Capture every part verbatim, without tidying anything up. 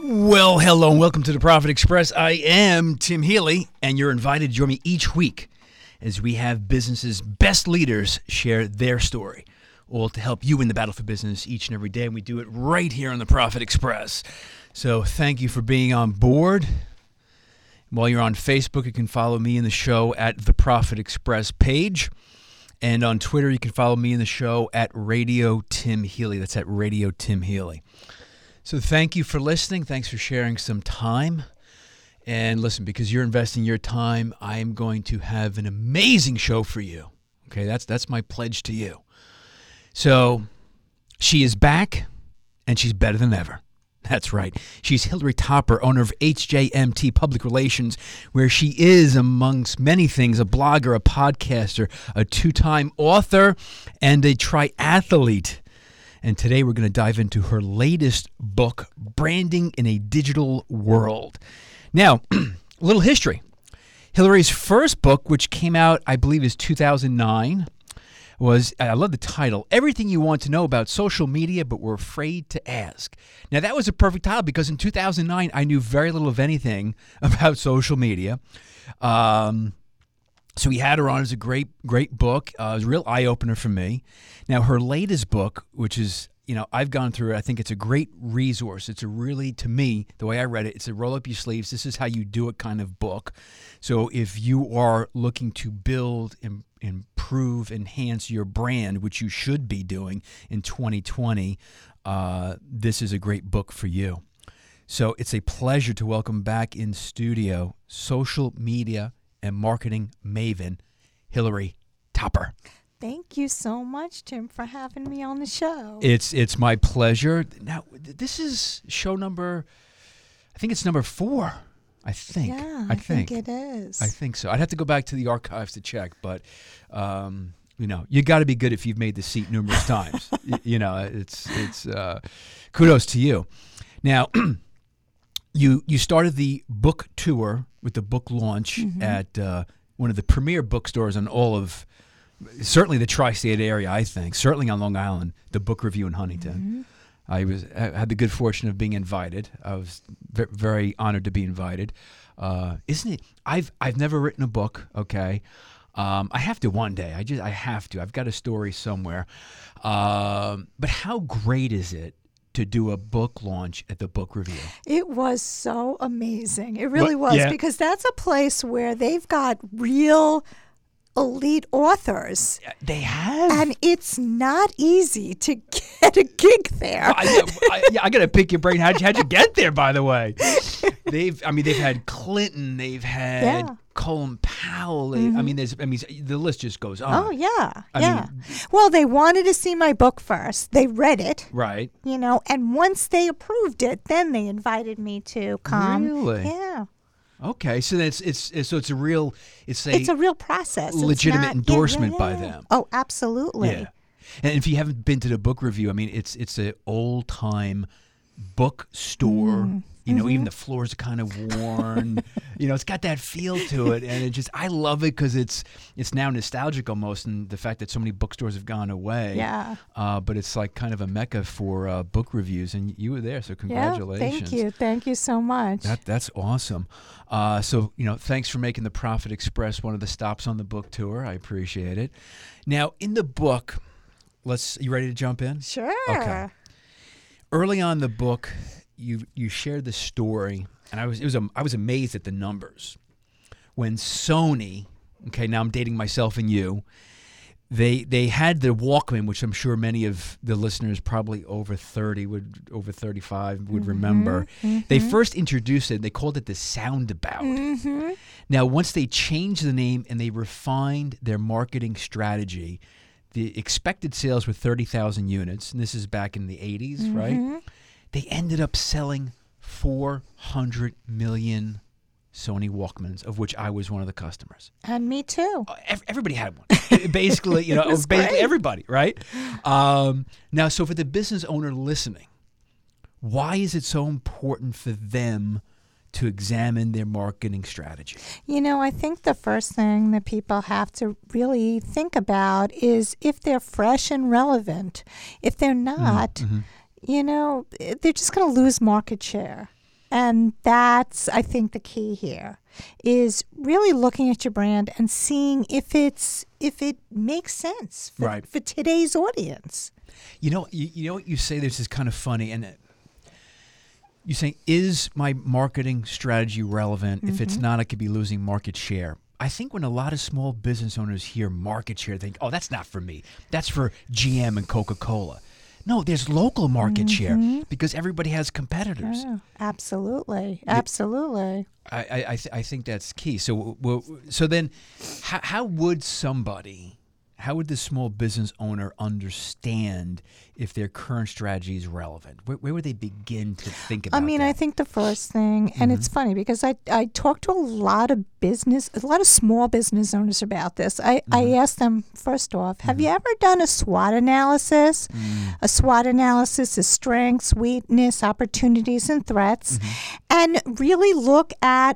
Well, hello and welcome to the Profit Express. I am Tim Healy, and you're invited to join me each week as we have businesses' best leaders share their story, all to help you in the battle for business each and every day. And we do it right here on the Profit Express. So thank you for being on board. While you're on Facebook, you can follow me in the show at the Profit Express page. And on Twitter, you can follow me in the show at Radio Tim Healy. That's at Radio Tim Healy. So thank you for listening. Thanks for sharing some time. And listen, because you're investing your time, I am going to have an amazing show for you. Okay, that's that's my pledge to you. So she is back, and she's better than ever. That's right. She's Hillary Topper, owner of H J M T Public Relations, where she is, amongst many things, a blogger, a podcaster, a two-time author, and a triathlete. And today we're going to dive into her latest book, Branding in a Digital World. Now, a little history. Hillary's first book, which came out, I believe, is two thousand nine, was, I love the title, Everything You Want to Know About Social Media But Were Afraid to Ask. Now, that was a perfect title because in two thousand nine, I knew very little of anything about social media. Um... So we had her on. It's a great, great book. Uh, it was a real eye-opener for me. Now, her latest book, which is, you know, I've gone through it. I think it's a great resource. It's a really, to me, the way I read it, it's a roll up your sleeves. This is how you do it kind of book. So if you are looking to build, im- improve, enhance your brand, which you should be doing in twenty twenty, uh, this is a great book for you. So it's a pleasure to welcome back in studio social media and marketing maven, Hillary Topper. Thank you so much, Tim, for having me on the show. It's it's my pleasure. Now, this is show number, I think it's number four, I think. Yeah, I, I think. think it is. I think so. I'd have to go back to the archives to check, but, um, you know, you got to be good if you've made the seat numerous times. you, you know, it's, it's uh, kudos to you. Now, You you started the book tour with the book launch mm-hmm. at uh, one of the premier bookstores in all of, certainly the tri-state area, I think, certainly on Long Island, the Book Review in Huntington. Mm-hmm. I was I had the good fortune of being invited. I was v- very honored to be invited. Uh, isn't it? I've I've never written a book. Okay, um, I have to one day. I just I have to. I've got a story somewhere. Um, but how great is it to do a book launch at the Book Review? It was so amazing. It really what? was Yeah. because that's a place where they've got real elite authors. They have. And it's not easy to get a gig there. Well, I, I, yeah, I got to pick your brain. How'd you, how'd you get there, by the way? They've, I mean, they've had Clinton. They've had yeah. Colin Powell. They, Mm-hmm. I mean, there's, I mean, the list just goes on. Oh, yeah. I yeah. mean, well, they wanted to see my book first. They read it. Right. You know, and once they approved it, then they invited me to come. Really? Yeah. Okay, so it's, it's it's so it's a real it's a It's a real process. It's legitimate not- endorsement yeah, yeah, by yeah. them. Oh, absolutely. Yeah. And if you haven't been to the Book Review, I mean, it's it's an old time bookstore. Mm. You know, Mm-hmm. even the floors are kind of worn. You know, it's got that feel to it, and it just I love it because it's it's now nostalgic almost, and the fact that so many bookstores have gone away. Yeah. Uh, but it's like kind of a mecca for uh, book reviews, and you were there, so congratulations. Yeah, thank you. Thank you so much. That that's awesome. Uh, so you know, thanks for making the Profit Express one of the stops on the book tour. I appreciate it. Now, in the book, let's. You ready to jump in? Sure. Okay. Early on in the book, you you shared the story, and I was it was a, I was amazed at the numbers. When Sony, okay, now I'm dating myself and you, they they had the Walkman, which I'm sure many of the listeners, probably over thirty, would over thirty-five, would Mm-hmm, remember. mm-hmm. They first introduced it. They called it the Soundabout. Mm-hmm. Now, once they changed the name and they refined their marketing strategy, the expected sales were thirty thousand units, and this is back in the eighties, Mm-hmm. right? They ended up selling four hundred million Sony Walkmans, of which I was one of the customers. And me too. Uh, ev- Everybody had one. Basically, you know, was basically great. everybody, right? Um, now, so for the business owner listening, why is it so important for them to examine their marketing strategy? You know, I think the first thing that people have to really think about is if they're fresh and relevant. If they're not, Mm-hmm. you know, they're just going to lose market share. And that's, I think, the key here is really looking at your brand and seeing if it's if it makes sense for, Right. for today's audience. You know, you, you know what you say. This is kind of funny, and you say, "Is my marketing strategy relevant? Mm-hmm. If it's not, I could be losing market share." I think when a lot of small business owners hear market share, they think, "Oh, that's not for me. That's for G M and Coca-Cola." No, there's local market Mm-hmm. share because everybody has competitors. Yeah, absolutely, absolutely. I I, I, th- I think that's key. So well, so then, how, how would somebody, how would the small business owner understand if their current strategy is relevant? Where, where would they begin to think about I mean, that? I think the first thing, and mm-hmm. it's funny because I I talk to a lot of business, a lot of small business owners about this. I, mm-hmm. I ask them, first off, have mm-hmm. you ever done a SWOT analysis? Mm. A SWOT analysis is strengths, weakness, opportunities, and threats, mm-hmm. and really look at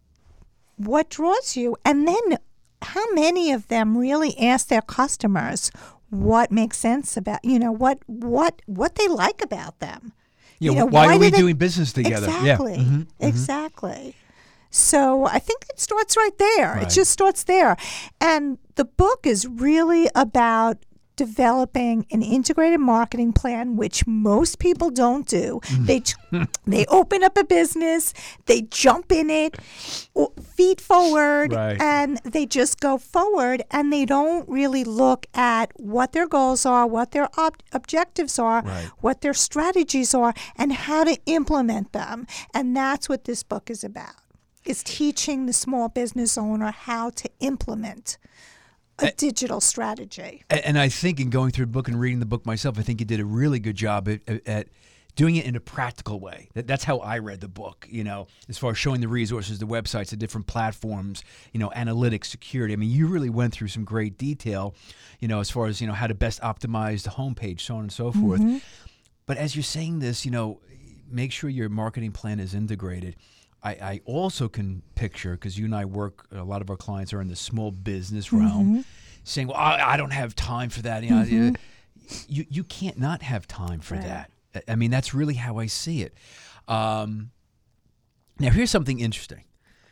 what draws you, and then how many of them really ask their customers what makes sense about, you know, what what what they like about them. Yeah, you know, why, why are we they, doing business together? Exactly, yeah. mm-hmm, exactly. Mm-hmm. So I think it starts right there. Right. It just starts there. And the book is really about developing an integrated marketing plan, which most people don't do. They they open up a business, they jump in it, feet forward, right. and they just go forward, and they don't really look at what their goals are, what their ob- objectives are, right. what their strategies are, and how to implement them. And that's what this book is about, is teaching the small business owner how to implement a digital strategy. And I think in going through the book and reading the book myself, I think you did a really good job at, at doing it in a practical way. That, that's how I read the book, you know, as far as showing the resources, the websites, the different platforms, you know, analytics, security. I mean, you really went through some great detail, you know, as far as, you know, how to best optimize the homepage, so on and so forth. Mm-hmm. But as you're saying this, you know, make sure your marketing plan is integrated. I, I also can picture, because you and I work, a lot of our clients are in the small business realm, mm-hmm. saying, well, I, I don't have time for that. You know, mm-hmm. you, you can't not have time for right. that. I mean, that's really how I see it. Um, now, here's something interesting.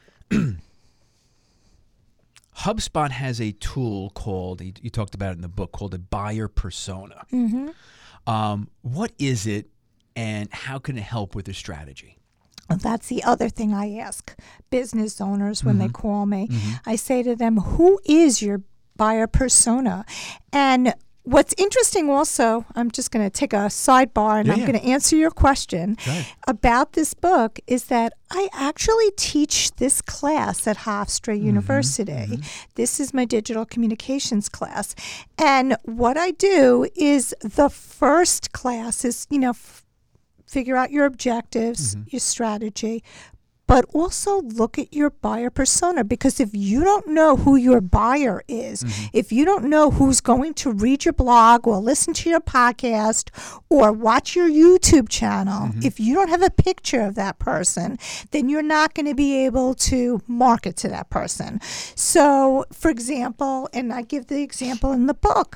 HubSpot has a tool called, you, you talked about it in the book, called a buyer persona. Mm-hmm. Um, what is it, and how can it help with the strategy? That's the other thing I ask business owners when mm-hmm. they call me. Mm-hmm. I say to them, who is your buyer persona? And what's interesting also, I'm just going to take a sidebar and yeah, I'm yeah. going to answer your question right. about this book, is that I actually teach this class at Hofstra mm-hmm. University. Mm-hmm. This is my digital communications class. And what I do is the first class is, you know, f- figure out your objectives, mm-hmm. your strategy, but also look at your buyer persona, because if you don't know who your buyer is, mm-hmm. if you don't know who's going to read your blog or listen to your podcast or watch your YouTube channel, mm-hmm. if you don't have a picture of that person, then you're not going to be able to market to that person. So, for example, and I give the example in the book,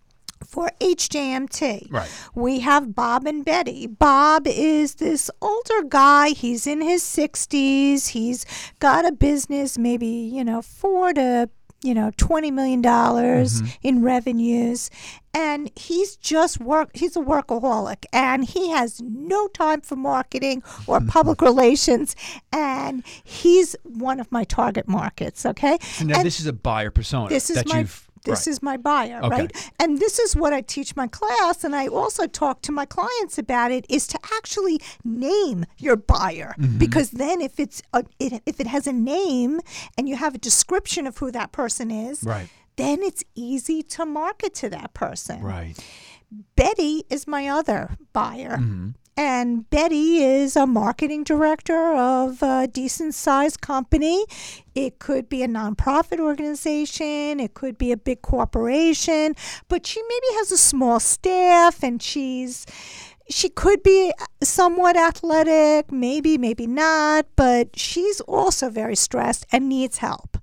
for H J M T, right. we have Bob and Betty. Bob is this older guy. He's in his sixties. He's got a business, maybe, you know, four to, you know, twenty million dollars mm-hmm. in revenues. And he's just work. He's a workaholic, and he has no time for marketing or public relations. And he's one of my target markets. Okay. So now and this is a buyer persona. This is that my. You've This right. is my buyer, okay. right? And this is what I teach my class, and I also talk to my clients about it, is to actually name your buyer. Mm-hmm. Because then if it's a, it, if it has a name and you have a description of who that person is, right. then it's easy to market to that person. Right. Betty is my other buyer. Mm-hmm. And Betty is a marketing director of a decent-sized company. It could be a nonprofit organization. It could be a big corporation. But she maybe has a small staff, and she's she could be somewhat athletic, maybe, maybe not, but she's also very stressed and needs help.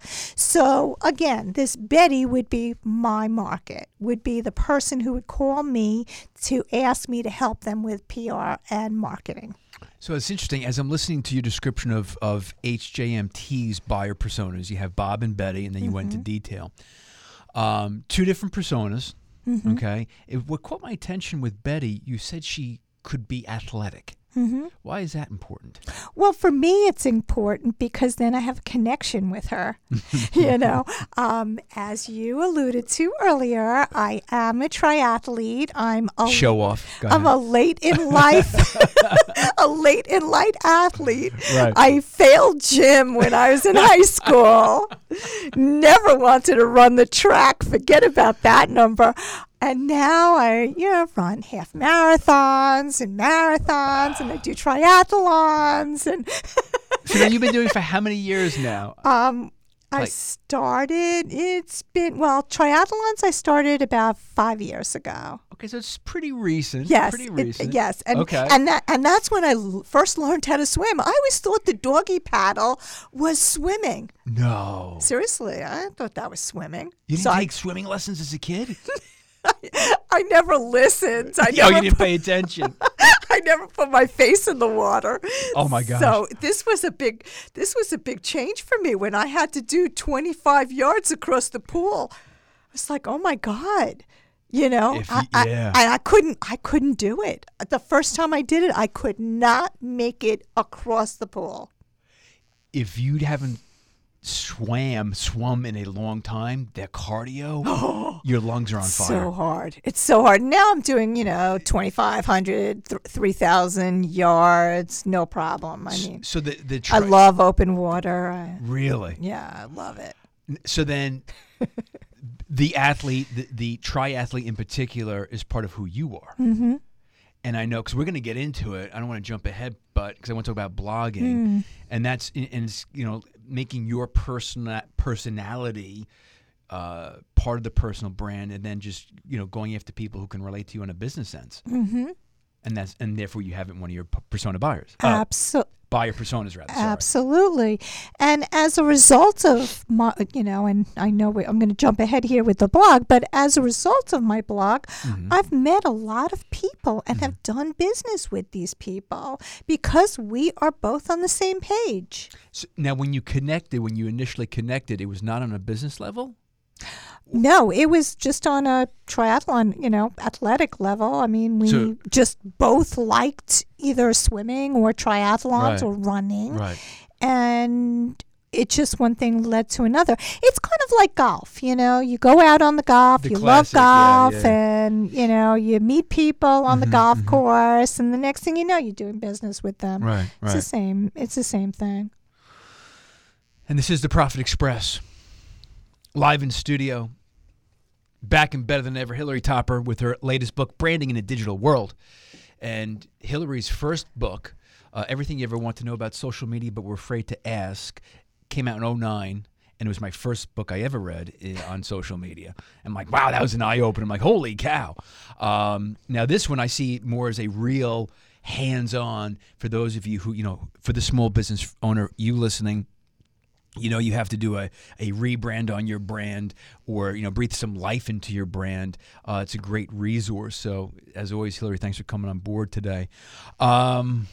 So again, this Betty would be my market, would be the person who would call me to ask me to help them with P R and marketing. So it's interesting, as I'm listening to your description of, of H J M T's buyer personas, you have Bob and Betty, and then you mm-hmm. went into detail. Um, two different personas, mm-hmm. okay? It, what caught my attention with Betty, you said she could be athletic. Mm-hmm. Why is that important? Well, for me, it's important because then I have a connection with her. you know, um, as you alluded to earlier, I am a triathlete. I'm a show off. Go I'm ahead. a late in life, a late in life athlete. Right. I failed gym when I was in high school. Never wanted to run the track. Forget about that number. And now I, you know, run half marathons and marathons, and I do triathlons. And so now you've been doing it for how many years now? Um, I Like- started. It's been well, triathlons. I started about five years ago. Okay, so it's pretty recent. Yes, pretty it- recent. yes, and okay. and that and that's when I l- first learned how to swim. I always thought the doggy paddle was swimming. no, Seriously, I thought that was swimming. you didn't So I- take swimming lessons as a kid? I never listened. I Yo, never you didn't put, pay attention. I never put my face in the water. Oh my gosh. So this was a big this was a big change for me when I had to do twenty-five yards across the pool. I was like, "Oh my God." You know, If I, you- I, yeah. I, I couldn't I couldn't do it. The first time I did it, I could not make it across the pool. If you haven't swam, swum in a long time, that cardio, your lungs are on fire. So hard. It's so hard. Now I'm doing, you know, twenty-five hundred, th- three thousand yards, no problem. I mean, So the the I tri- love open water. I, really. yeah, I love it. So then, the athlete, the, the triathlete in particular, is part of who you are. Mm-hmm. And I know, because we're going to get into it. I don't want to jump ahead, but because I want to talk about blogging, Mm. and that's and it's, you know, making your person personality uh, part of the personal brand, and then just, you know, going after people who can relate to you in a business sense. Mm-hmm. And that's and therefore you have it in one of your p- persona buyers. Uh, Absolutely. buyer personas, rather. Sorry. Absolutely. And as a result of my, you know, and I know we, I'm going to jump ahead here with the blog, but as a result of my blog, Mm-hmm. I've met a lot of people and have done business with these people because we are both on the same page. So now, when you connected, when you initially connected, it was not on a business level? No, it was just on a triathlon, you know, athletic level. I mean, we So- just both liked either swimming or triathlons Right. or running. Right. And it just one thing led to another. It's kind of like golf, you know. You go out on the golf, The you classic, yeah, love golf, yeah. and you know you meet people on the Mhm, golf mhm. course, and the next thing you know, you're doing business with them. Right, It's the right. same. It's the same thing. And this is the Profit Express, live in studio, back and better than ever. Hillary Topper with her latest book, Branding in a Digital World. And Hillary's first book, uh, Everything You Ever Want to Know About Social Media But Were Afraid to Ask, came out in oh nine. And it was my first book I ever read uh, on social media. I'm like, wow, that was an eye-opener. I'm like, holy cow. Um, now, this one I see more as a real hands-on for those of you who, you know, for the small business owner, you listening, you know, you have to do a, a rebrand on your brand or, you know, breathe some life into your brand. Uh, it's a great resource. So, as always, Hillary, thanks for coming on board today. Um,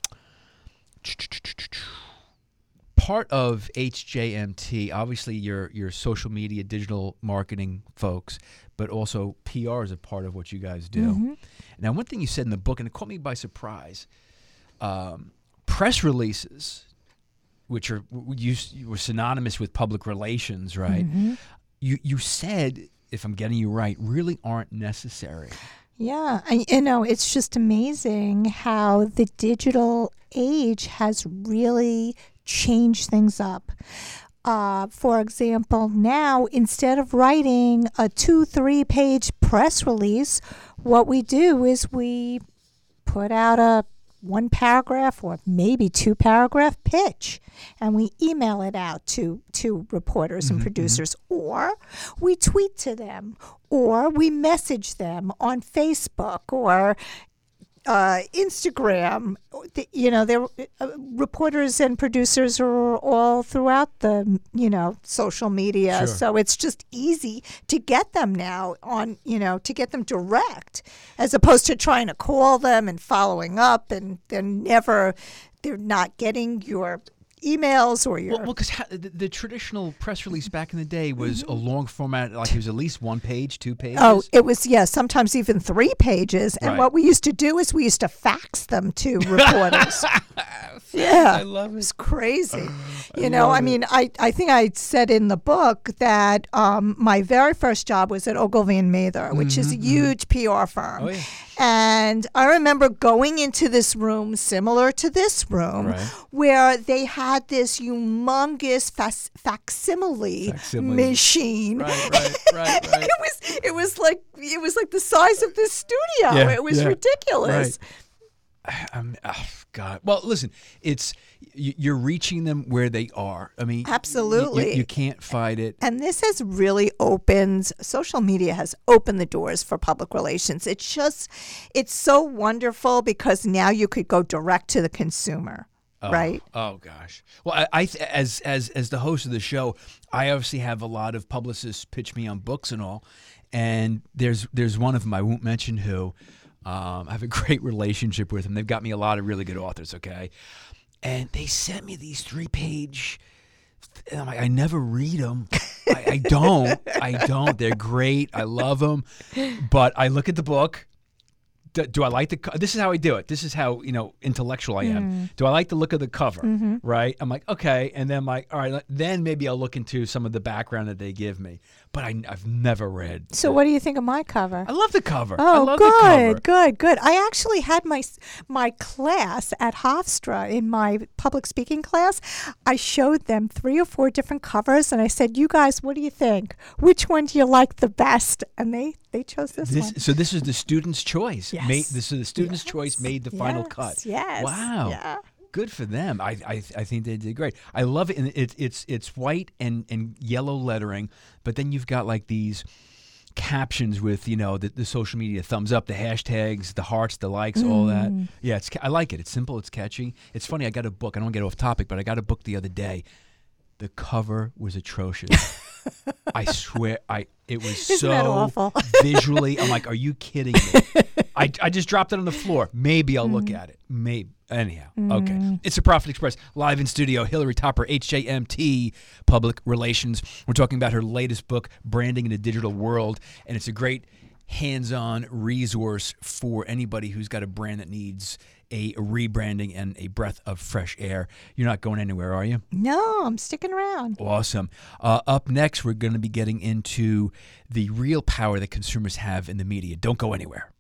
part of H J M T, obviously, your your social media, digital marketing folks, but also P R is a part of what you guys do. Mm-hmm. Now, one thing you said in the book, and it caught me by surprise, um, press releases, which are you, you were synonymous with public relations, right? Mm-hmm. You you said, if I'm getting you right, really aren't necessary. Yeah, I, you know, it's just amazing how the digital age has really changed things up. Uh, for example, now instead of writing a two, three page press release, what we do is we put out a one paragraph or maybe two paragraph pitch and we email it out to, to reporters and Mhm, producers, or we tweet to them, or we message them on Facebook, or uh, Instagram. The, you know, there uh, reporters and producers are all throughout the you know social media, Sure. so it's just easy to get them now on you know to get them direct, as opposed to trying to call them and following up, and they're never they're not getting your emails or your Well, because the, the traditional press release back in the day was a long format, like it was at least one page, two pages. Oh, it was, yeah, sometimes even three pages. And Right. what we used to do is we used to fax them to reporters. Yeah. I love it. It's crazy. You know, I mean, I, I think I said in the book that um, my very first job was at Ogilvy and Mather, which is a huge P R firm. Oh, yeah. And I remember going into this room, similar to this room, Right. where they had this humongous fac- facsimile, Facsimile. machine. Right, right, right, right. it was it was like it was like the size of this studio. Yeah, it was yeah. ridiculous. I'm, oh, God. Well, listen, it's you- you're reaching them where they are. I mean, y- y- Absolutely. you, you can't fight it. And this has really opened, social media has opened the doors for public relations. It's just, it's so wonderful because now you could go direct to the consumer, Oh, right? Oh gosh. Well, I, I th- as as as the host of the show, I obviously have a lot of publicists pitch me on books and all, and there's there's one of them I won't mention who. Um, I have a great relationship with them. They've got me a lot of really good authors. Okay, and they sent me these three page. And I'm like, I never read them. I, I don't. I don't. They're great. I love them, but I look at the book. Do, do I like the? co- This is how I do it. This is how you know intellectual I am. Do I like the look of the cover? Right. I'm like, okay, and then I'm like, all right. Then maybe I'll look into some of the background that they give me. But I, I've never read. So what do you think of my cover? I love the cover. I Oh, love the cover. good, good, good. I actually had my my class at Hofstra in my public speaking class. I showed them three or four different covers, and I said, "You guys, what do you think? Which one do you like the best?" And they they chose this, This, one. so this is the student's choice. Yes. Made, this is the student's Yes. choice made the final Yes, cut. yes, Wow. yeah. Good for them. I, I I think they did great. I love it. And it's it's it's white and, and yellow lettering, but then you've got like these captions with you know the, the social media thumbs up, the hashtags, the hearts, the likes, all that. Yeah, it's I like it. It's simple. It's catchy. It's funny. I got a book. I don't want to get off topic, but I got a book the other day. The cover was atrocious. I swear, I it was Isn't so that awful? visually. I'm like, are you kidding me? I, I just dropped it on the floor. Maybe I'll look at it. Maybe. Anyhow, okay. It's the Profit Express live in studio. Hillary Topper, H J M T, Public Relations. We're talking about her latest book, Branding in a Digital World, and it's a great hands-on resource for anybody who's got a brand that needs a rebranding and a breath of fresh air. You're not going anywhere, are you? No, I'm sticking around. Awesome. Uh, up next, we're going to be getting into the real power that consumers have in the media. Don't go anywhere.